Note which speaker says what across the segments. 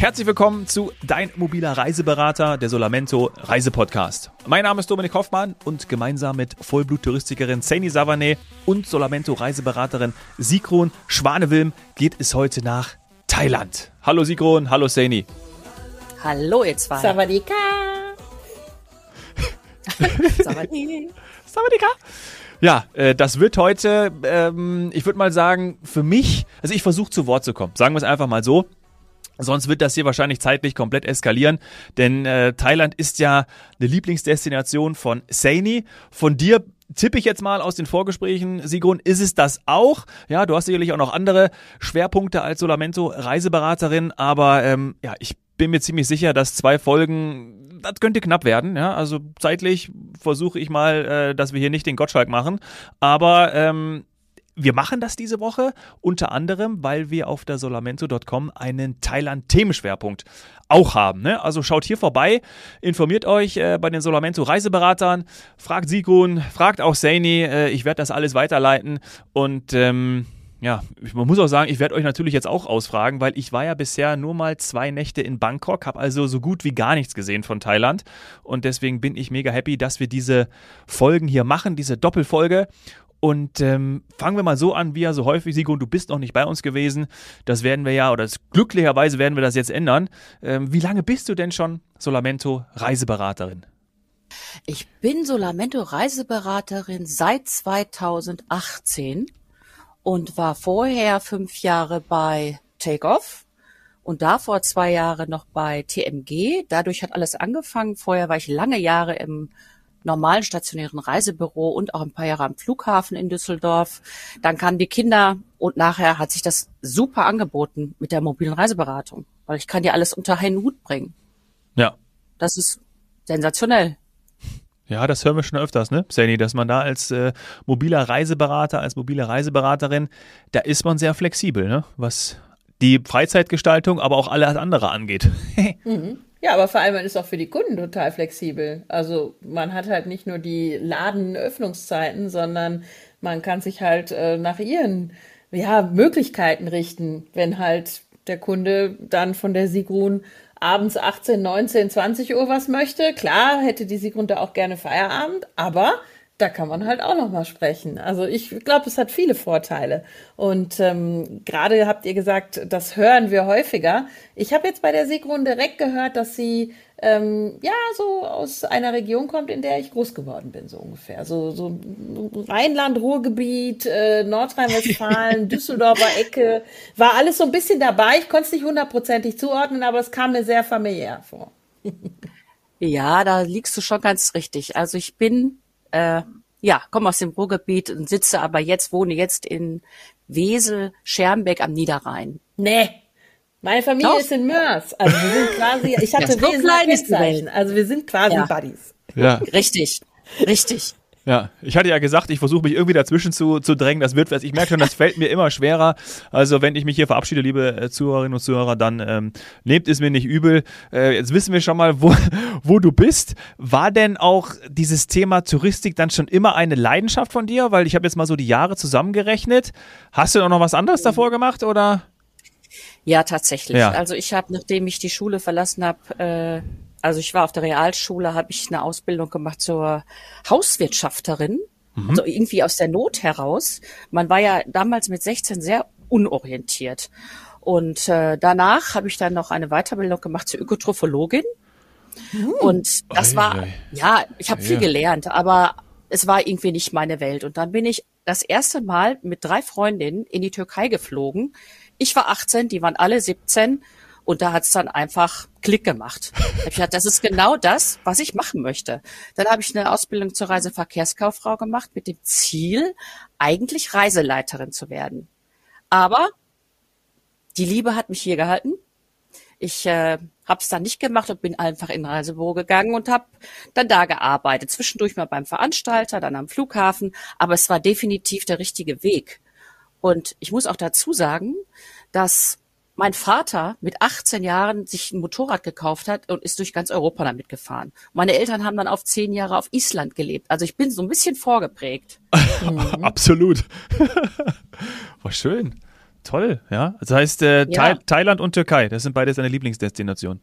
Speaker 1: Herzlich willkommen zu Dein mobiler Reiseberater, der Solamento Reisepodcast. Mein Name ist Dominik Hoffmann und gemeinsam mit Vollblut-Touristikerin Saini Savané und Solamento Reiseberaterin Sigrun Schwanewilm geht es heute nach Thailand. Hallo Sigrun, hallo Saini.
Speaker 2: Hallo ihr zwei.
Speaker 3: Savadika.
Speaker 1: Savadika. Ja, das wird heute, ich würde mal sagen, für mich, also ich versuche zu Wort zu kommen, sagen wir es einfach mal so. Sonst wird das hier wahrscheinlich zeitlich komplett eskalieren, denn Thailand ist ja eine Lieblingsdestination von Saini. Von dir tippe ich jetzt mal aus den Vorgesprächen, Sigrun, ist es das auch? Ja, du hast sicherlich auch noch andere Schwerpunkte als Solamento Reiseberaterin, aber ja, ich bin mir ziemlich sicher, dass 2 Folgen, das könnte knapp werden. Ja, also zeitlich versuche ich mal, dass wir hier nicht den Gottschalk machen, aber wir machen das diese Woche, unter anderem, weil wir auf der solamento.com einen Thailand-Themenschwerpunkt auch haben. Ne? Also schaut hier vorbei, informiert euch bei den Solamento-Reiseberatern, fragt Sigrun, fragt auch Saini, ich werde das alles weiterleiten und ja, man muss auch sagen, ich werde euch natürlich jetzt auch ausfragen, weil ich war ja bisher nur mal 2 Nächte in Bangkok, habe also so gut wie gar nichts gesehen von Thailand und deswegen bin ich mega happy, dass wir diese Folgen hier machen, diese Doppelfolge. Und fangen wir mal so an, wie ja so häufig, Sigrun, du bist noch nicht bei uns gewesen. Das werden wir ja, oder glücklicherweise werden wir das jetzt ändern. Wie lange bist du denn schon Solamento Reiseberaterin?
Speaker 2: Ich bin Solamento Reiseberaterin seit 2018 und war vorher 5 Jahre bei Takeoff und davor 2 Jahre noch bei TMG. Dadurch hat alles angefangen. Vorher war ich lange Jahre im normalen stationären Reisebüro und auch ein paar Jahre am Flughafen in Düsseldorf. Dann kamen die Kinder und nachher hat sich das super angeboten mit der mobilen Reiseberatung, weil ich kann dir alles unter einen Hut bringen.
Speaker 1: Ja.
Speaker 2: Das ist sensationell.
Speaker 1: Ja, das hören wir schon öfters, ne, Saini, dass man da als mobiler Reiseberater, als mobile Reiseberaterin, da ist man sehr flexibel, ne, was die Freizeitgestaltung, aber auch alles andere angeht.
Speaker 3: Ja, aber vor allem man ist auch für die Kunden total flexibel. Also man hat halt nicht nur die Ladenöffnungszeiten, sondern man kann sich halt nach ihren Möglichkeiten richten, wenn halt der Kunde dann von der Sigrun abends 18, 19, 20 Uhr was möchte. Klar, hätte die Sigrun da auch gerne Feierabend, aber da kann man halt auch noch mal sprechen. Also ich glaube, es hat viele Vorteile. Und gerade habt ihr gesagt, das hören wir häufiger. Ich habe jetzt bei der Sigrun direkt gehört, dass sie so aus einer Region kommt, in der ich groß geworden bin, so ungefähr. So Rheinland, Ruhrgebiet, Nordrhein-Westfalen, Düsseldorfer Ecke. War alles so ein bisschen dabei. Ich konnte es nicht 100%ig zuordnen, aber es kam mir sehr familiär vor.
Speaker 2: Ja, da liegst du schon ganz richtig. Also ich bin komme aus dem Ruhrgebiet und wohne jetzt in Wesel, Schermbeck am Niederrhein.
Speaker 3: Nee, meine Familie ist in Mörs. Also wir sind quasi, ich hatte
Speaker 2: so klein ist die
Speaker 3: Kennzeichen. Also wir sind quasi Buddies.
Speaker 1: Ja.
Speaker 2: Richtig.
Speaker 1: Ja, ich hatte ja gesagt, ich versuche mich irgendwie dazwischen zu drängen. Das wird was. Ich merke schon, das fällt mir immer schwerer. Also wenn ich mich hier verabschiede, liebe Zuhörerinnen und Zuhörer, dann nehmt es mir nicht übel. Jetzt wissen wir schon mal, wo du bist. War denn auch dieses Thema Touristik dann schon immer eine Leidenschaft von dir? Weil ich habe jetzt mal so die Jahre zusammengerechnet. Hast du auch noch was anderes davor gemacht, oder?
Speaker 2: Ja, tatsächlich.
Speaker 1: Ja.
Speaker 2: Also ich habe, nachdem ich die Schule verlassen habe, also ich war auf der Realschule, habe ich eine Ausbildung gemacht zur Hauswirtschafterin, also irgendwie aus der Not heraus. Man war ja damals mit 16 sehr unorientiert. Und danach habe ich dann noch eine Weiterbildung gemacht zur Ökotrophologin. Und das war, ich habe viel gelernt, aber es war irgendwie nicht meine Welt. Und dann bin ich das erste Mal mit 3 Freundinnen in die Türkei geflogen. Ich war 18, die waren alle 17. Und da hat's dann einfach Klick gemacht. Ich habe gedacht, das ist genau das, was ich machen möchte. Dann habe ich eine Ausbildung zur Reiseverkehrskauffrau gemacht mit dem Ziel, eigentlich Reiseleiterin zu werden. Aber die Liebe hat mich hier gehalten. Ich habe es dann nicht gemacht und bin einfach in ein Reisebüro gegangen und habe dann da gearbeitet. Zwischendurch mal beim Veranstalter, dann am Flughafen. Aber es war definitiv der richtige Weg. Und ich muss auch dazu sagen, dass mein Vater mit 18 Jahren sich ein Motorrad gekauft hat und ist durch ganz Europa damit gefahren. Meine Eltern haben dann auf 10 Jahre auf Island gelebt. Also ich bin so ein bisschen vorgeprägt.
Speaker 1: Absolut. War schön. Toll, ja. Das heißt,
Speaker 2: Ja.
Speaker 1: Thailand und Türkei, das sind beides deine Lieblingsdestinationen.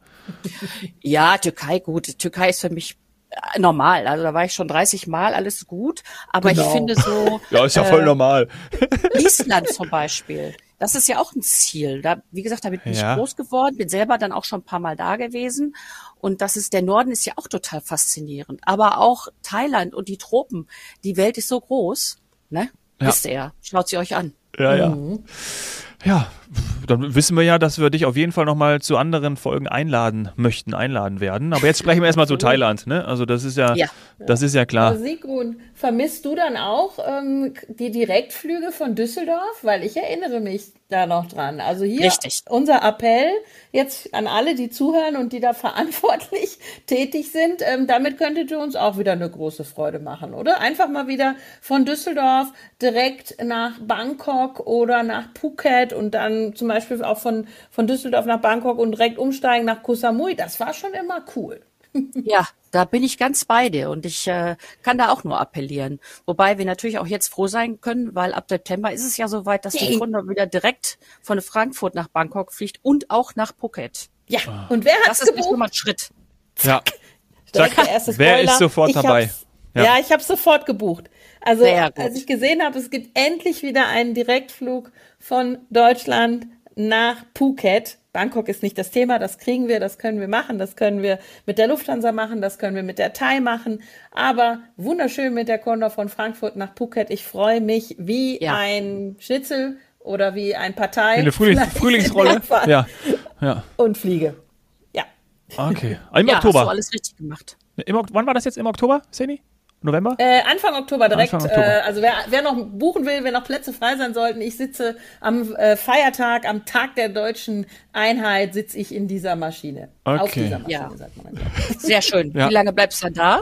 Speaker 2: Ja, Türkei, gut. Türkei ist für mich normal. Also da war ich schon 30 Mal, alles gut. Aber ich finde so
Speaker 1: Ja, ist ja voll normal.
Speaker 2: Island zum Beispiel, das ist ja auch ein Ziel. Da, wie gesagt, da bin ich
Speaker 1: Ja.
Speaker 2: groß geworden, bin selber dann auch schon ein paar Mal da gewesen. Und der Norden ist ja auch total faszinierend. Aber auch Thailand und die Tropen, die Welt ist so groß, ne?
Speaker 1: Ja.
Speaker 2: Wisst ihr ja. Schaut sie euch an.
Speaker 1: Ja, ja. Ja, dann wissen wir ja, dass wir dich auf jeden Fall nochmal zu anderen Folgen einladen werden. Aber jetzt sprechen wir erstmal zu Thailand, ne? Also das ist ja,
Speaker 2: Ja.
Speaker 1: das ist ja klar.
Speaker 3: Aber Sigrun, vermisst du dann auch die Direktflüge von Düsseldorf? Weil ich erinnere mich da noch dran. Also hier
Speaker 2: Richtig.
Speaker 3: unser Appell jetzt an alle, die zuhören und die da verantwortlich tätig sind. Damit könntet ihr uns auch wieder eine große Freude machen, oder? Einfach mal wieder von Düsseldorf direkt nach Bangkok oder nach Phuket und dann zum Beispiel auch von Düsseldorf nach Bangkok und direkt umsteigen nach Koh Samui. Das war schon immer cool.
Speaker 2: Ja, da bin ich ganz bei dir und ich kann da auch nur appellieren. Wobei wir natürlich auch jetzt froh sein können, weil ab September ist es ja soweit, dass die Kunde wieder direkt von Frankfurt nach Bangkok fliegt und auch nach Phuket.
Speaker 3: Ja, und wer hat's
Speaker 2: Das ist schon
Speaker 3: gebucht?
Speaker 2: mal ein Schritt.
Speaker 1: Ja.
Speaker 3: Direkt
Speaker 1: Zack.
Speaker 3: der erste
Speaker 1: Wer
Speaker 3: Spoiler.
Speaker 1: ist sofort
Speaker 3: Ich
Speaker 1: dabei?
Speaker 3: hab's-
Speaker 1: Ja.
Speaker 3: Ja, ich habe sofort gebucht. Also
Speaker 2: Sehr gut.
Speaker 3: als ich gesehen habe, es gibt endlich wieder einen Direktflug von Deutschland nach Phuket. Bangkok ist nicht das Thema, das kriegen wir, das können wir machen, das können wir mit der Lufthansa machen, das können wir mit der Thai machen. Aber wunderschön mit der Condor von Frankfurt nach Phuket. Ich freue mich wie
Speaker 2: Ja.
Speaker 3: ein Schnitzel oder wie ein Partei.
Speaker 1: Eine
Speaker 3: Vielleicht
Speaker 1: Frühlingsrolle.
Speaker 3: in der Fahrt.
Speaker 1: Ja. Ja.
Speaker 3: Und fliege. Ja.
Speaker 1: Okay. Im
Speaker 2: Ja, hast du
Speaker 1: Oktober.
Speaker 2: alles richtig gemacht.
Speaker 1: Wann war das jetzt? Im Oktober, Seni? November?
Speaker 3: Anfang Oktober direkt.
Speaker 1: Anfang Oktober.
Speaker 3: Also wer noch buchen will, wer noch Plätze frei sein sollten, ich sitze am Feiertag, am Tag der deutschen Einheit, sitze ich in dieser Maschine. Auf
Speaker 1: Okay.
Speaker 3: dieser Maschine,
Speaker 2: Ja.
Speaker 3: sagt man. Ja.
Speaker 2: Sehr schön.
Speaker 1: Ja.
Speaker 2: Wie lange bleibst du dann da?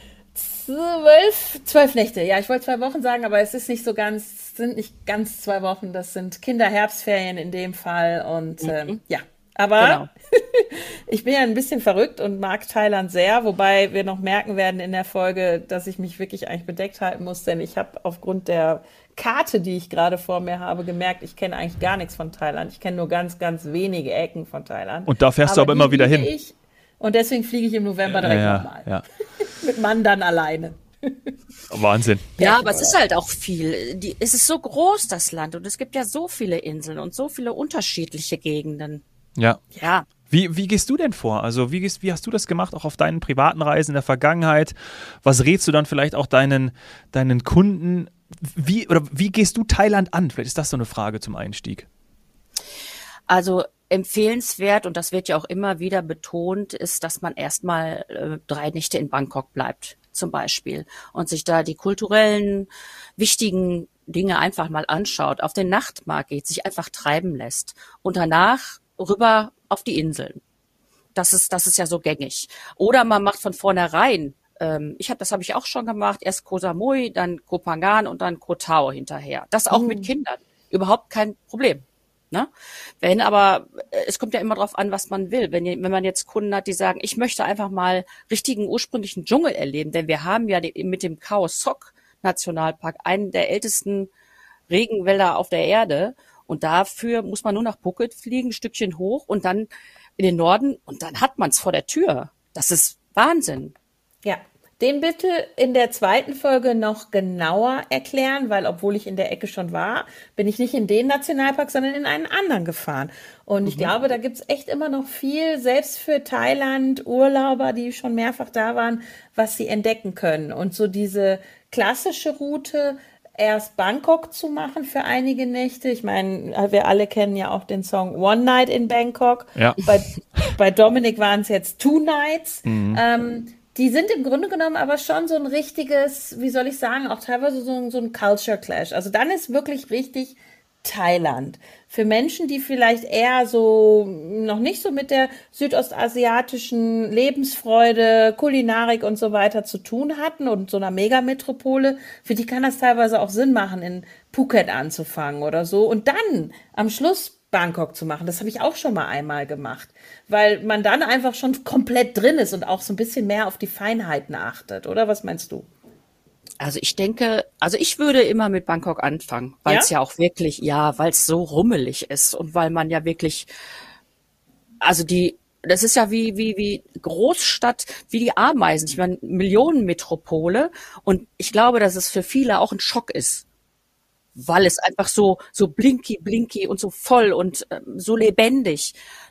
Speaker 3: 12 Nächte. Ja, ich wollte 2 Wochen sagen, aber es ist nicht so ganz, sind nicht ganz 2 Wochen. Das sind Kinderherbstferien in dem Fall und ja. Aber
Speaker 2: Genau.
Speaker 3: ich bin ja ein bisschen verrückt und mag Thailand sehr, wobei wir noch merken werden in der Folge, dass ich mich wirklich eigentlich bedeckt halten muss, denn ich habe aufgrund der Karte, die ich gerade vor mir habe, gemerkt, ich kenne eigentlich gar nichts von Thailand. Ich kenne nur ganz, ganz wenige Ecken von Thailand.
Speaker 1: Und da fährst du aber
Speaker 3: die
Speaker 1: immer wieder
Speaker 3: liebe
Speaker 1: hin.
Speaker 3: Ich, und deswegen fliege ich im November direkt nochmal.
Speaker 1: Ja.
Speaker 3: Mit Mann dann alleine.
Speaker 1: Wahnsinn.
Speaker 2: Ja, aber es ist halt auch viel. Es ist so groß, das Land, und es gibt ja so viele Inseln und so viele unterschiedliche Gegenden.
Speaker 1: Ja.
Speaker 2: Ja,
Speaker 1: Wie gehst du denn vor? Also wie hast du das gemacht, auch auf deinen privaten Reisen in der Vergangenheit? Was rätst du dann vielleicht auch deinen Kunden? Wie gehst du Thailand an? Vielleicht ist das so eine Frage zum Einstieg.
Speaker 2: also empfehlenswert, und das wird ja auch immer wieder betont, ist, dass man erstmal 3 Nächte in Bangkok bleibt, zum Beispiel, und sich da die kulturellen, wichtigen Dinge einfach mal anschaut, auf den Nachtmarkt geht, sich einfach treiben lässt und danach rüber auf die Inseln. Das ist ja so gängig. Oder man macht von vornherein, das habe ich auch schon gemacht, erst Koh Samui, dann Koh Phangan und dann Koh Tao hinterher. Das auch mit Kindern. Überhaupt kein Problem. Ne? Es kommt ja immer drauf an, was man will. Wenn man jetzt Kunden hat, die sagen, ich möchte einfach mal richtigen ursprünglichen Dschungel erleben, denn wir haben ja mit dem Khao Sok Nationalpark einen der ältesten Regenwälder auf der Erde, und dafür muss man nur nach Phuket fliegen, ein Stückchen hoch und dann in den Norden, und dann hat man es vor der Tür. Das ist Wahnsinn.
Speaker 3: Ja, den bitte in der zweiten Folge noch genauer erklären, weil obwohl ich in der Ecke schon war, bin ich nicht in den Nationalpark, sondern in einen anderen gefahren. Und ich glaube, da gibt's echt immer noch viel, selbst für Thailand, Urlauber, die schon mehrfach da waren, was sie entdecken können. Und so diese klassische Route, erst Bangkok zu machen für einige Nächte. Ich meine, wir alle kennen ja auch den Song One Night in Bangkok.
Speaker 1: Ja.
Speaker 3: Bei Dominik waren es jetzt 2 Nights. Die sind im Grunde genommen aber schon so ein richtiges, wie soll ich sagen, auch teilweise so ein Culture Clash. Also dann ist wirklich richtig Thailand. Für Menschen, die vielleicht eher so noch nicht so mit der südostasiatischen Lebensfreude, Kulinarik und so weiter zu tun hatten und so einer Megametropole, für die kann das teilweise auch Sinn machen, in Phuket anzufangen oder so und dann am Schluss Bangkok zu machen. Das habe ich auch schon mal einmal gemacht, weil man dann einfach schon komplett drin ist und auch so ein bisschen mehr auf die Feinheiten achtet, oder? Was meinst du?
Speaker 2: Also ich denke, also ich würde immer mit Bangkok anfangen, weil es ja auch wirklich, weil es so rummelig ist und weil man ja wirklich, also das ist ja wie Großstadt, wie die Ameisen. Ich meine, Millionenmetropole. Und ich glaube, dass es für viele auch ein Schock ist, weil es einfach so blinky und so voll und so lebendig.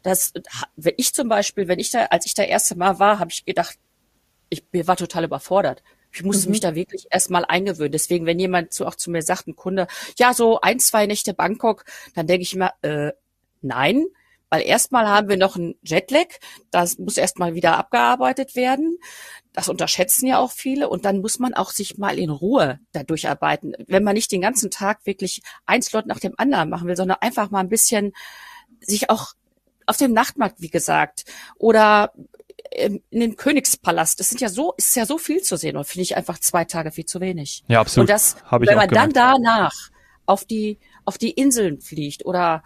Speaker 2: Ich zum Beispiel, als ich da erste Mal war, habe ich gedacht, mir war total überfordert. Ich musste mich da wirklich erstmal eingewöhnen. Deswegen, wenn jemand auch zu mir sagt, ein Kunde, ja, so 1, 2 Nächte Bangkok, dann denke ich immer, nein, weil erstmal haben wir noch einen Jetlag, das muss erstmal wieder abgearbeitet werden. Das unterschätzen ja auch viele und dann muss man auch sich mal in Ruhe da durcharbeiten. Wenn man nicht den ganzen Tag wirklich ein Slot nach dem anderen machen will, sondern einfach mal ein bisschen sich auch auf dem Nachtmarkt, wie gesagt, oder in den Königspalast. Ist ja so viel zu sehen und finde ich einfach 2 Tage viel zu wenig.
Speaker 1: Ja, absolut.
Speaker 2: Und
Speaker 1: Wenn
Speaker 2: man dann danach auf die Inseln fliegt oder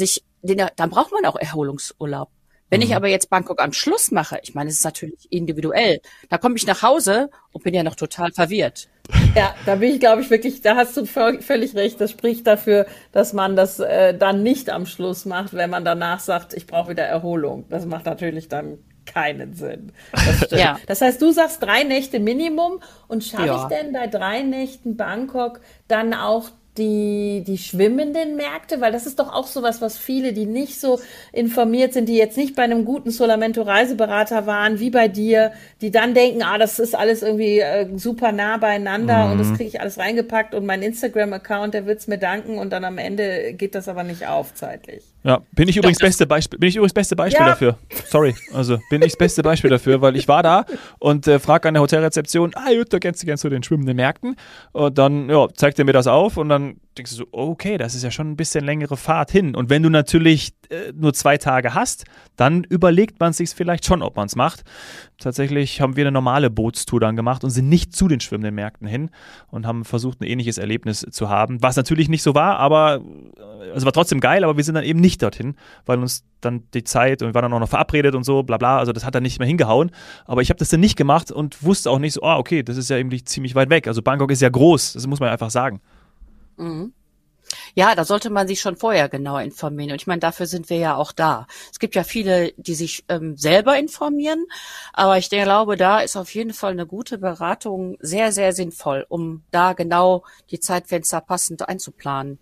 Speaker 2: dann braucht man auch Erholungsurlaub. Wenn ich aber jetzt Bangkok am Schluss mache, ich meine, es ist natürlich individuell, da komme ich nach Hause und bin ja noch total verwirrt.
Speaker 3: Ja, da bin ich, glaube ich, wirklich, da hast du völlig recht. Das spricht dafür, dass man das dann nicht am Schluss macht, wenn man danach sagt, ich brauche wieder Erholung. Das macht natürlich dann keinen Sinn. Das stimmt.
Speaker 2: Ja.
Speaker 3: Das heißt, du sagst 3 Nächte Minimum und schaffe ich denn bei 3 Nächten Bangkok dann auch die schwimmenden Märkte, weil das ist doch auch sowas, was viele, die nicht so informiert sind, die jetzt nicht bei einem guten Solamento-Reiseberater waren, wie bei dir, die dann denken, das ist alles irgendwie super nah beieinander und das kriege ich alles reingepackt und mein Instagram-Account, der wird's mir danken und dann am Ende geht das aber nicht auf zeitlich.
Speaker 1: Ja, bin ich übrigens beste Beispiel dafür. Sorry, also bin ich das beste Beispiel dafür, weil ich war da und frage an der Hotelrezeption, Jutta, kennst du den schwimmenden Märkten? Und dann zeigt er mir das auf und dann denkst du so, okay, das ist ja schon ein bisschen längere Fahrt hin. Und wenn du natürlich nur 2 Tage hast, dann überlegt man sich vielleicht schon, ob man es macht. Tatsächlich haben wir eine normale Bootstour dann gemacht und sind nicht zu den schwimmenden Märkten hin und haben versucht, ein ähnliches Erlebnis zu haben, was natürlich nicht so war, aber es war trotzdem geil, aber wir sind dann eben nicht dorthin, weil uns dann die Zeit und wir waren dann auch noch verabredet und so, bla bla, also das hat dann nicht mehr hingehauen, aber ich habe das dann nicht gemacht und wusste auch nicht so, okay, das ist ja irgendwie ziemlich weit weg, also Bangkok ist ja groß, das muss man einfach sagen.
Speaker 2: Mhm. Ja, da sollte man sich schon vorher genauer informieren. Und ich meine, dafür sind wir ja auch da. Es gibt ja viele, die sich selber informieren, aber ich glaube, da ist auf jeden Fall eine gute Beratung sehr, sehr sinnvoll, um da genau die Zeitfenster passend einzuplanen.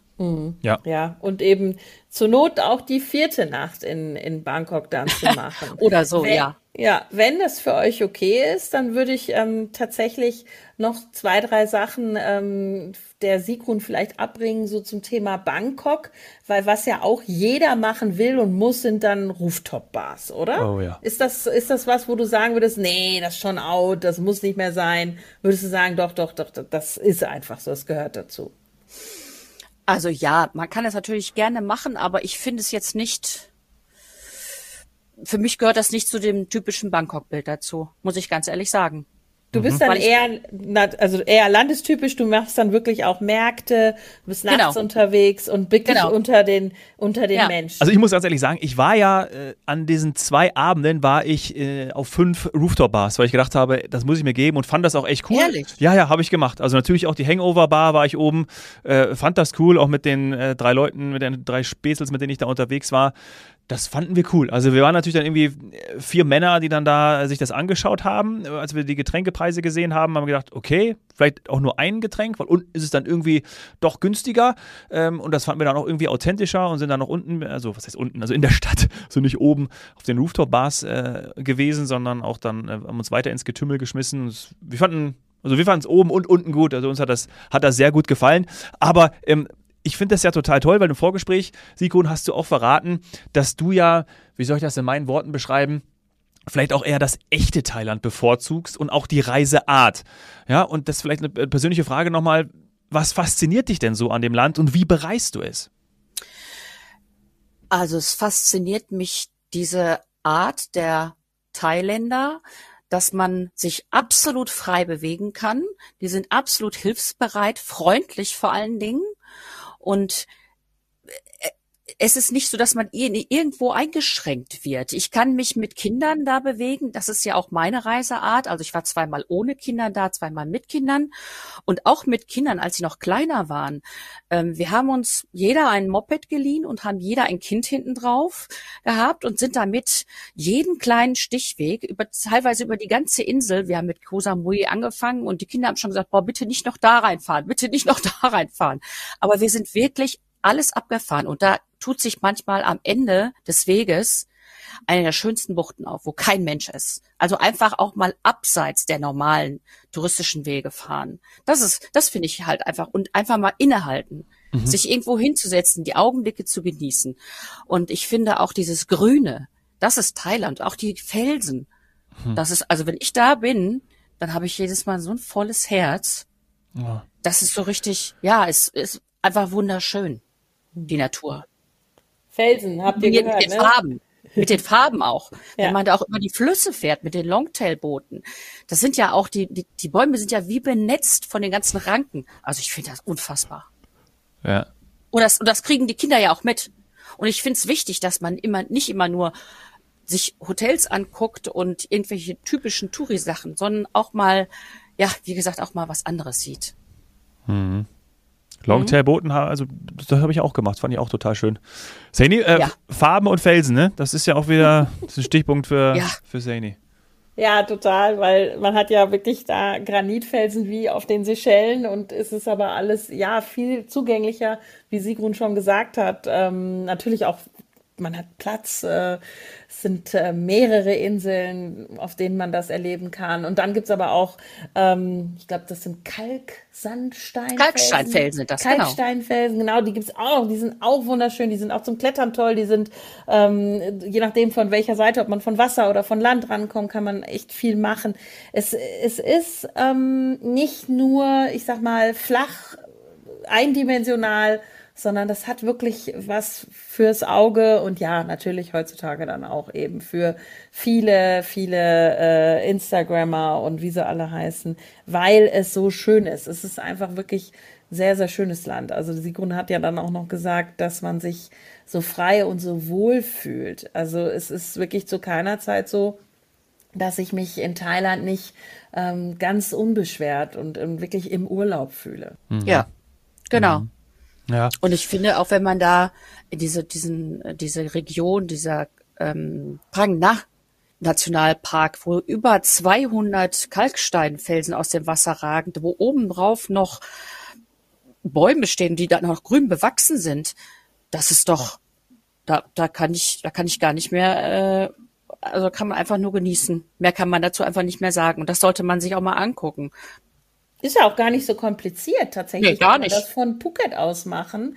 Speaker 3: Ja, und eben zur Not auch die 4. Nacht in Bangkok dann zu machen.
Speaker 2: Oder so, ja.
Speaker 3: Ja, wenn das für euch okay ist, dann würde ich tatsächlich noch 2, 3 Sachen der Sigrun vielleicht abbringen, so zum Thema Bangkok, weil was ja auch jeder machen will und muss, sind dann Rooftop-Bars, oder?
Speaker 1: Oh ja.
Speaker 3: Ist das was, wo du sagen würdest, nee, das ist schon out, das muss nicht mehr sein? Würdest du sagen, doch, das ist einfach so, das gehört dazu?
Speaker 2: Also ja, man kann es natürlich gerne machen, aber ich finde es jetzt nicht, für mich gehört das nicht zu dem typischen Bangkok-Bild dazu, muss ich ganz ehrlich sagen.
Speaker 3: Du bist dann eher landestypisch, du machst dann wirklich auch Märkte, du bist nachts unterwegs und wirklich unter den Menschen.
Speaker 1: Also ich muss ganz ehrlich sagen, ich war ja an diesen 2 Abenden war ich auf 5 Rooftop-Bars, weil ich gedacht habe, das muss ich mir geben und fand das auch echt cool.
Speaker 2: Ehrlich?
Speaker 1: Ja, habe ich gemacht. Also natürlich auch die Hangover-Bar war ich oben, fand das cool, auch mit den 3 Leuten, mit den 3 Späßels, mit denen ich da unterwegs war. Das fanden wir cool. Also wir waren natürlich dann irgendwie 4 Männer, die dann da sich das angeschaut haben. Als wir die Getränkepreise gesehen haben, haben wir gedacht, okay, vielleicht auch nur ein Getränk, weil unten ist es dann irgendwie doch günstiger. Und das fanden wir dann auch irgendwie authentischer und sind dann noch unten, also was heißt unten, also in der Stadt, so nicht oben auf den Rooftop-Bars gewesen, sondern auch dann haben uns weiter ins Getümmel geschmissen. Wir fanden es oben und unten gut. Also uns hat das sehr gut gefallen. Aber ich finde das ja total toll, weil im Vorgespräch, Sigrun, hast du auch verraten, dass du ja, wie soll ich das in meinen Worten beschreiben, vielleicht auch eher das echte Thailand bevorzugst und auch die Reiseart. Ja, und das ist vielleicht eine persönliche Frage nochmal, was fasziniert dich denn so an dem Land und wie bereist du es?
Speaker 2: Also es fasziniert mich diese Art der Thailänder, dass man sich absolut frei bewegen kann. Die sind absolut hilfsbereit, freundlich vor allen Dingen. Und es ist nicht so, dass man irgendwo eingeschränkt wird. Ich kann mich mit Kindern da bewegen. Das ist ja auch meine Reiseart. Also ich war zweimal ohne Kinder da, zweimal mit Kindern und auch mit Kindern, als sie noch kleiner waren. Wir haben uns jeder ein Moped geliehen und haben jeder ein Kind hinten drauf gehabt und sind damit jeden kleinen Stichweg teilweise über die ganze Insel. Wir haben mit Koh Samui angefangen und die Kinder haben schon gesagt, boah, bitte nicht noch da reinfahren, bitte nicht noch da reinfahren. Aber wir sind wirklich alles abgefahren und da tut sich manchmal am Ende des Weges eine der schönsten Buchten auf, wo kein Mensch ist. Also einfach auch mal abseits der normalen touristischen Wege fahren. Das finde ich halt einfach und einfach mal innehalten, sich irgendwo hinzusetzen, die Augenblicke zu genießen. Und ich finde auch dieses Grüne, das ist Thailand, auch die Felsen. Das ist, also wenn ich da bin, dann habe ich jedes Mal so ein volles Herz.
Speaker 1: Ja.
Speaker 2: Das ist so richtig, ja, es ist einfach wunderschön, die Natur.
Speaker 3: Felsen, habt ihr
Speaker 2: Mit
Speaker 3: gehört,
Speaker 2: den
Speaker 3: ne?
Speaker 2: Farben. Mit den Farben auch.
Speaker 3: Ja.
Speaker 2: Wenn man da auch über die Flüsse fährt, mit den Longtail-Booten. Das sind ja auch, die Bäume sind ja wie benetzt von den ganzen Ranken. Also ich finde das unfassbar.
Speaker 1: Ja.
Speaker 2: Und das kriegen die Kinder ja auch mit. Und ich finde es wichtig, dass man nicht immer nur sich Hotels anguckt und irgendwelche typischen Touri-Sachen, sondern auch mal, ja, wie gesagt, auch mal was anderes sieht.
Speaker 1: Longtail-Booten, also das habe ich auch gemacht, fand ich auch total schön. Saini,
Speaker 2: Ja.
Speaker 1: Farben und Felsen, ne? Das ist ja auch wieder ein Stichpunkt für
Speaker 2: Ja.
Speaker 1: Saini.
Speaker 3: Ja, total, weil man hat ja wirklich da Granitfelsen wie auf den Seychellen und es ist aber alles, ja, viel zugänglicher, wie Sigrun schon gesagt hat. Natürlich auch, man hat Platz, es sind mehrere Inseln, auf denen man das erleben kann. Und dann gibt's aber auch, ich glaube, das sind Kalksandsteinfelsen.
Speaker 2: Kalksteinfelsen sind das, genau.
Speaker 3: Kalksteinfelsen, genau, die gibt's auch noch. Die sind auch wunderschön, die sind auch zum Klettern toll. Die sind, je nachdem von welcher Seite, ob man von Wasser oder von Land rankommt, kann man echt viel machen. Es ist nicht nur, ich sag mal, flach, eindimensional, sondern das hat wirklich was fürs Auge und ja, natürlich heutzutage dann auch eben für viele Instagrammer und wie sie alle heißen, weil es so schön ist. Es ist einfach wirklich sehr, sehr schönes Land. Also Sigrun hat ja dann auch noch gesagt, dass man sich so frei und so wohl fühlt. Also es ist wirklich zu keiner Zeit so, dass ich mich in Thailand nicht ganz unbeschwert und wirklich im Urlaub fühle.
Speaker 2: Ja, genau.
Speaker 1: Ja.
Speaker 2: Und ich finde, auch wenn man da in diese Region, dieser Prang Nah Nationalpark, wo über 200 Kalksteinfelsen aus dem Wasser ragen, wo oben drauf noch Bäume stehen, die dann noch grün bewachsen sind, das ist doch, da kann ich gar nicht mehr, also kann man einfach nur genießen. Mehr kann man dazu einfach nicht mehr sagen. Und das sollte man sich auch mal angucken.
Speaker 3: Ist ja auch gar nicht so kompliziert tatsächlich.
Speaker 2: Nee, gar
Speaker 3: Kann man
Speaker 2: nicht.
Speaker 3: das von Phuket aus machen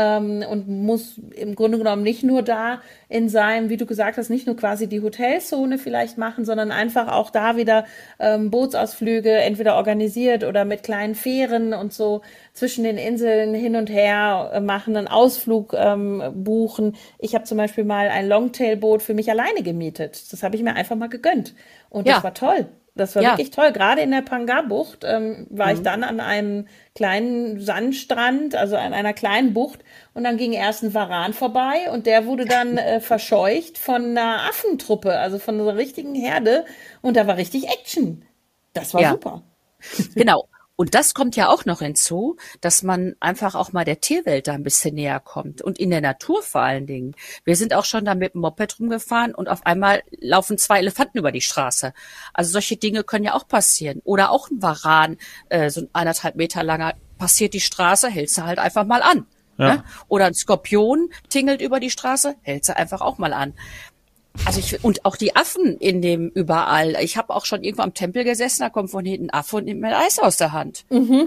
Speaker 3: und muss im Grunde genommen nicht nur da in seinem, wie du gesagt hast, nicht nur quasi die Hotelzone vielleicht machen, sondern einfach auch da wieder Bootsausflüge entweder organisiert oder mit kleinen Fähren und so zwischen den Inseln hin und her machen, einen Ausflug buchen. Ich habe zum Beispiel mal ein Longtail-Boot für mich alleine gemietet. Das habe ich mir einfach mal gegönnt. Und
Speaker 2: Ja.
Speaker 3: das war toll. Das war
Speaker 2: Ja.
Speaker 3: wirklich toll. Gerade in der Panga-Bucht war ich dann an einem kleinen Sandstrand, also an einer kleinen Bucht. Und dann ging erst ein Varan vorbei und der wurde dann verscheucht von einer Affentruppe, also von einer richtigen Herde. Und da war richtig Action. Das war
Speaker 2: Ja.
Speaker 3: super.
Speaker 2: Genau. Und das kommt ja auch noch hinzu, dass man einfach auch mal der Tierwelt da ein bisschen näher kommt und in der Natur vor allen Dingen. Wir sind auch schon da mit dem Moped rumgefahren und auf einmal laufen 2 Elefanten über die Straße. Also solche Dinge können ja auch passieren. Oder auch ein Varan, so ein 1,5 Meter langer, passiert die Straße, hältst du halt einfach mal an.
Speaker 1: Ja.
Speaker 2: Ne? Oder ein Skorpion tingelt über die Straße, hältst du einfach auch mal an. Also und auch die Affen in dem überall. Ich habe auch schon irgendwo am Tempel gesessen, da kommt von hinten ein Affe und nimmt mir Eis aus der Hand.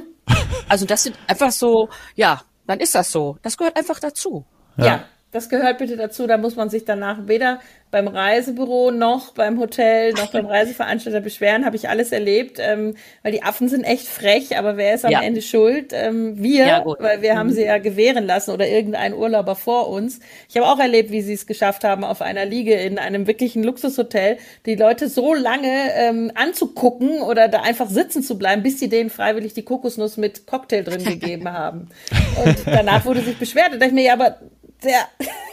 Speaker 2: Also das sind einfach so, ja, dann ist das so. Das gehört einfach dazu.
Speaker 3: Ja, das gehört bitte dazu. Da muss man sich danach weder beim Reisebüro noch beim Hotel noch beim Reiseveranstalter beschweren. Habe ich alles erlebt, weil die Affen sind echt frech. Aber wer ist am
Speaker 2: Ja.
Speaker 3: Ende schuld? Wir,
Speaker 2: Ja, gut.
Speaker 3: weil wir haben sie ja gewähren lassen oder irgendein Urlauber vor uns. Ich habe auch erlebt, wie sie es geschafft haben, auf einer Liege in einem wirklichen Luxushotel die Leute so lange anzugucken oder da einfach sitzen zu bleiben, bis sie denen freiwillig die Kokosnuss mit Cocktail drin gegeben haben. Und danach wurde sich beschwert. Da dachte ich mir, ja, aber der,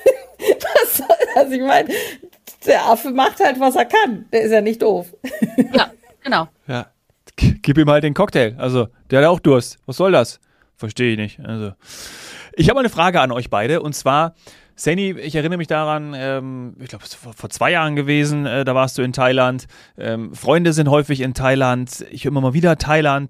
Speaker 3: also ich meine, der Affe macht halt, was er kann. Der ist ja nicht doof.
Speaker 2: Ja, genau.
Speaker 1: Ja, gib ihm halt den Cocktail. Also, der hat auch Durst. Was soll das? Verstehe ich nicht. Also, ich habe eine Frage an euch beide und zwar, Saini, ich erinnere mich daran, ich glaube, es ist vor 2 Jahren gewesen, da warst du in Thailand. Freunde sind häufig in Thailand. Ich höre immer mal wieder Thailand.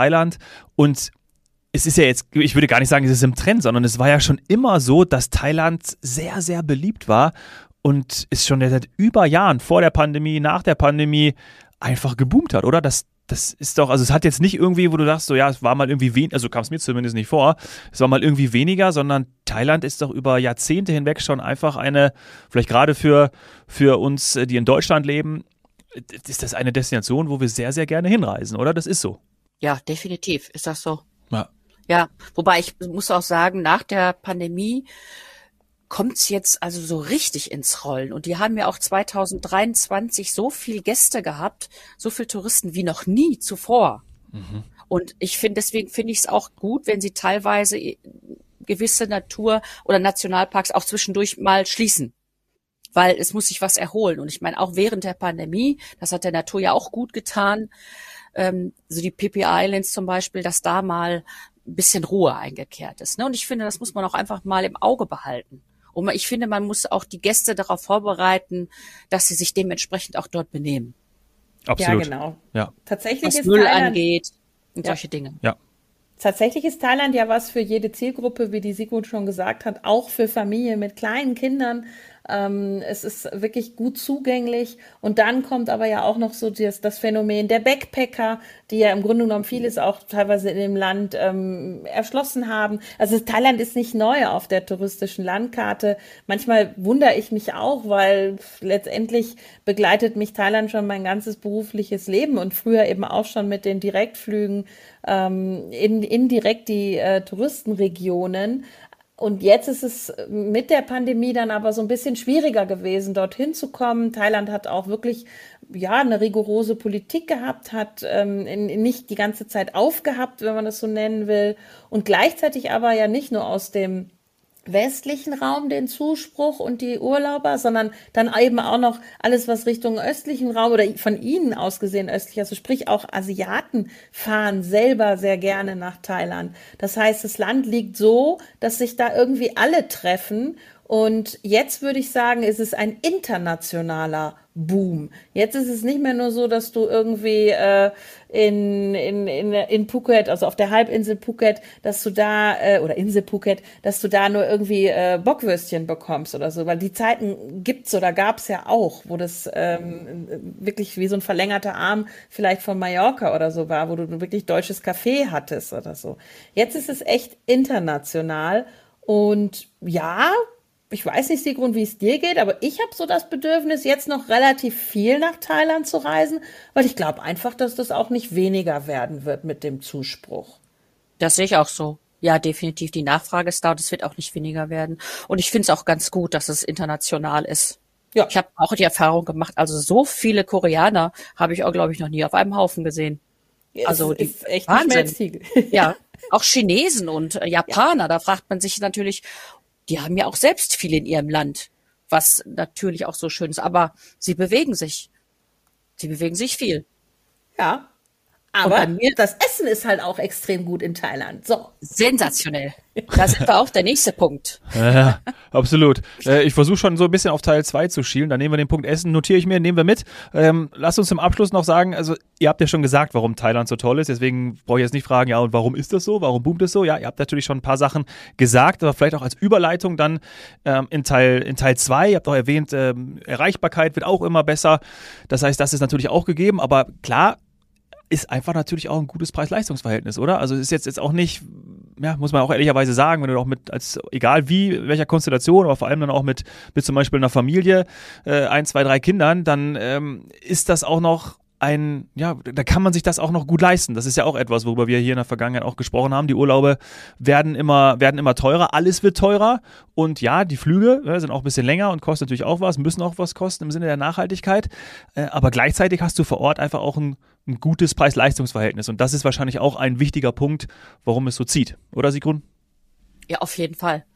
Speaker 1: Und es ist ja jetzt, ich würde gar nicht sagen, es ist im Trend, sondern es war ja schon immer so, dass Thailand sehr, sehr beliebt war und es schon seit über Jahren, vor der Pandemie, nach der Pandemie, einfach geboomt hat, oder? Das ist doch, also es hat jetzt nicht irgendwie, wo du sagst, so ja, es war mal irgendwie weniger, also kam es mir zumindest nicht vor, es war mal irgendwie weniger, sondern Thailand ist doch über Jahrzehnte hinweg schon einfach eine, vielleicht gerade für uns, die in Deutschland leben, ist das eine Destination, wo wir sehr, sehr gerne hinreisen, oder? Das ist so.
Speaker 2: Ja, definitiv ist das so.
Speaker 1: Ja.
Speaker 2: Ja, wobei ich muss auch sagen, nach der Pandemie kommt's jetzt also so richtig ins Rollen. Und die haben ja auch 2023 so viel Gäste gehabt, so viel Touristen wie noch nie zuvor. Mhm. Und deswegen finde ich es auch gut, wenn sie teilweise gewisse Natur- oder Nationalparks auch zwischendurch mal schließen. Weil es muss sich was erholen. Und ich meine, auch während der Pandemie, das hat der Natur ja auch gut getan, so die Phi Phi Islands zum Beispiel, dass da mal ein bisschen Ruhe eingekehrt ist. Ne? Und ich finde, das muss man auch einfach mal im Auge behalten. Und ich finde, man muss auch die Gäste darauf vorbereiten, dass sie sich dementsprechend auch dort benehmen.
Speaker 1: Absolut.
Speaker 3: Ja, genau.
Speaker 1: Ja.
Speaker 3: Tatsächlich
Speaker 2: was
Speaker 3: ist
Speaker 2: Müll
Speaker 3: Thailand
Speaker 2: angeht und solche Dinge.
Speaker 1: Ja.
Speaker 3: Tatsächlich ist Thailand ja was für jede Zielgruppe, wie die Sigrid schon gesagt hat, auch für Familien mit kleinen Kindern. Es ist wirklich gut zugänglich. Und dann kommt aber ja auch noch so das Phänomen der Backpacker, die ja im Grunde genommen vieles auch teilweise in dem Land erschlossen haben. Also Thailand ist nicht neu auf der touristischen Landkarte. Manchmal wundere ich mich auch, weil letztendlich begleitet mich Thailand schon mein ganzes berufliches Leben und früher eben auch schon mit den Direktflügen in direkt die Touristenregionen. Und jetzt ist es mit der Pandemie dann aber so ein bisschen schwieriger gewesen, dorthin zu kommen. Thailand hat auch wirklich eine rigorose Politik gehabt, hat nicht die ganze Zeit aufgehabt, wenn man das so nennen will. Und gleichzeitig aber ja nicht nur aus dem westlichen Raum den Zuspruch und die Urlauber, sondern dann eben auch noch alles, was Richtung östlichen Raum oder von ihnen aus gesehen östlich, also sprich auch Asiaten fahren selber sehr gerne nach Thailand. Das heißt, das Land liegt so, dass sich da irgendwie alle treffen. Und jetzt würde ich sagen, ist es ein internationaler Boom. Jetzt ist es nicht mehr nur so, dass du irgendwie in Phuket, also auf der Halbinsel Phuket, dass du da, oder Insel Phuket, dass du da nur irgendwie Bockwürstchen bekommst oder so, weil die Zeiten gibt's oder gab's ja auch, wo das wirklich wie so ein verlängerter Arm vielleicht von Mallorca oder so war, wo du wirklich deutsches Kaffee hattest oder so. Jetzt ist es echt international und ja, ich weiß nicht, Sigrun, wie es dir geht, aber ich habe so das Bedürfnis, jetzt noch relativ viel nach Thailand zu reisen, weil ich glaube einfach, dass das auch nicht weniger werden wird mit dem Zuspruch.
Speaker 2: Das sehe ich auch so. Ja, definitiv. Die Nachfrage ist da und es wird auch nicht weniger werden. Und ich finde es auch ganz gut, dass es international ist. Ja. Ich habe auch die Erfahrung gemacht, also so viele Koreaner habe ich auch, glaube ich, noch nie auf einem Haufen gesehen.
Speaker 3: Ja,
Speaker 2: also
Speaker 3: die ist echt
Speaker 2: Wahnsinn.
Speaker 3: Ein Schmelztiegel.
Speaker 2: Ja, auch Chinesen und Japaner, da fragt man sich natürlich, die haben ja auch selbst viel in ihrem Land, was natürlich auch so schön ist. Aber sie bewegen sich. Sie bewegen sich viel.
Speaker 3: Ja, aber das Essen ist halt auch extrem gut in Thailand. So.
Speaker 2: Sensationell. Da sind wir auch der nächste Punkt.
Speaker 1: Ja, absolut. Ich versuche schon so ein bisschen auf Teil 2 zu schielen. Dann nehmen wir den Punkt Essen, notiere ich mir, nehmen wir mit. Lasst uns zum Abschluss noch sagen, also ihr habt ja schon gesagt, warum Thailand so toll ist. Deswegen brauche ich jetzt nicht fragen, ja, und warum ist das so? Warum boomt es so? Ja, ihr habt natürlich schon ein paar Sachen gesagt, aber vielleicht auch als Überleitung dann in Teil 2. Ihr habt auch erwähnt, Erreichbarkeit wird auch immer besser. Das heißt, das ist natürlich auch gegeben. Aber klar, ist einfach natürlich auch ein gutes Preis-Leistungs-Verhältnis, oder? Also ist jetzt auch nicht, ja, muss man auch ehrlicherweise sagen, wenn du auch mit, egal wie, welcher Konstellation, aber vor allem dann auch mit zum Beispiel einer Familie, 1, 2, 3 Kindern, dann ist das auch noch da kann man sich das auch noch gut leisten. Das ist ja auch etwas, worüber wir hier in der Vergangenheit auch gesprochen haben. Die Urlaube werden immer teurer, alles wird teurer und ja, die Flüge sind auch ein bisschen länger und kosten natürlich auch was, müssen auch was kosten im Sinne der Nachhaltigkeit, aber gleichzeitig hast du vor Ort einfach auch ein gutes Preis-Leistungs-Verhältnis und das ist wahrscheinlich auch ein wichtiger Punkt, warum es so zieht. Oder Sigrun?
Speaker 2: Ja, auf jeden Fall.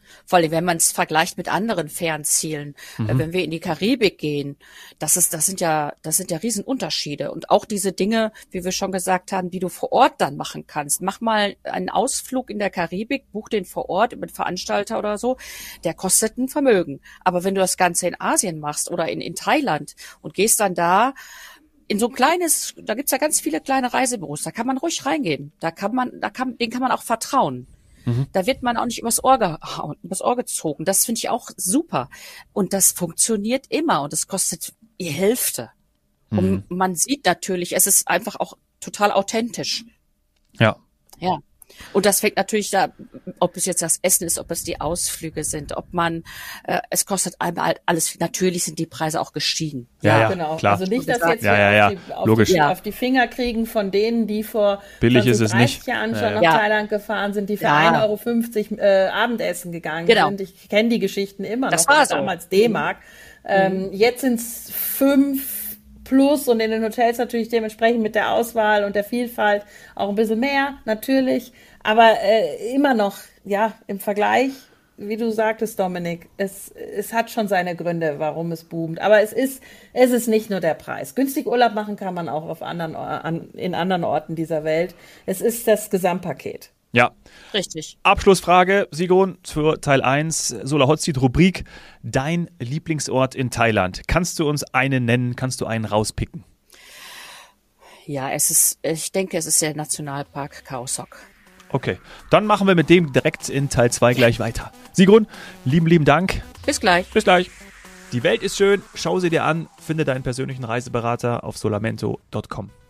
Speaker 2: Vor allem, wenn man es vergleicht mit anderen Fernzielen. Wenn wir in die Karibik gehen, das sind ja Riesenunterschiede. Und auch diese Dinge, wie wir schon gesagt haben, die du vor Ort dann machen kannst. Mach mal einen Ausflug in der Karibik, buch den vor Ort über einen Veranstalter oder so. Der kostet ein Vermögen. Aber wenn du das Ganze in Asien machst oder in Thailand und gehst dann da in so ein kleines, da gibt's ja ganz viele kleine Reisebüros, da kann man ruhig reingehen. Denen kann man auch vertrauen. Da wird man auch nicht übers Ohr gezogen. Das finde ich auch super. Und das funktioniert immer und es kostet die Hälfte. Und man sieht natürlich, es ist einfach auch total authentisch.
Speaker 1: Ja.
Speaker 2: Ja. Und das fängt natürlich da, ob es jetzt das Essen ist, ob es die Ausflüge sind, ob man, es kostet einmal alles, natürlich sind die Preise auch gestiegen.
Speaker 1: Ja,
Speaker 3: genau.
Speaker 1: klar.
Speaker 3: Also nicht, dass jetzt
Speaker 1: Logisch.
Speaker 3: auf die Finger kriegen von denen, die vor
Speaker 1: billig
Speaker 3: 20,
Speaker 1: ist es
Speaker 3: 30
Speaker 1: nicht.
Speaker 3: Jahren schon nach Thailand gefahren sind, die für 1,50 € Abendessen gegangen sind. Ich kenne die Geschichten immer
Speaker 2: Das
Speaker 3: noch.
Speaker 2: war so.
Speaker 3: Damals D-Mark. Jetzt sind es 5 plus und in den Hotels natürlich dementsprechend mit der Auswahl und der Vielfalt auch ein bisschen mehr, natürlich. Aber immer noch, ja, im Vergleich, wie du sagtest, Dominik, es hat schon seine Gründe, warum es boomt. Aber es ist nicht nur der Preis. Günstig Urlaub machen kann man auch in anderen Orten dieser Welt. Es ist das Gesamtpaket.
Speaker 1: Ja.
Speaker 2: Richtig.
Speaker 1: Abschlussfrage, Sigrun, für Teil 1, Solar Hot Seat Rubrik. Dein Lieblingsort in Thailand. Kannst du uns einen nennen? Kannst du einen rauspicken?
Speaker 2: Ja, ich denke, es ist der Nationalpark Khao Sok.
Speaker 1: Okay, dann machen wir mit dem direkt in Teil 2 gleich weiter. Sigrun, lieben Dank.
Speaker 2: Bis gleich.
Speaker 1: Bis gleich. Die Welt ist schön, schau sie dir an, finde deinen persönlichen Reiseberater auf solamento.com.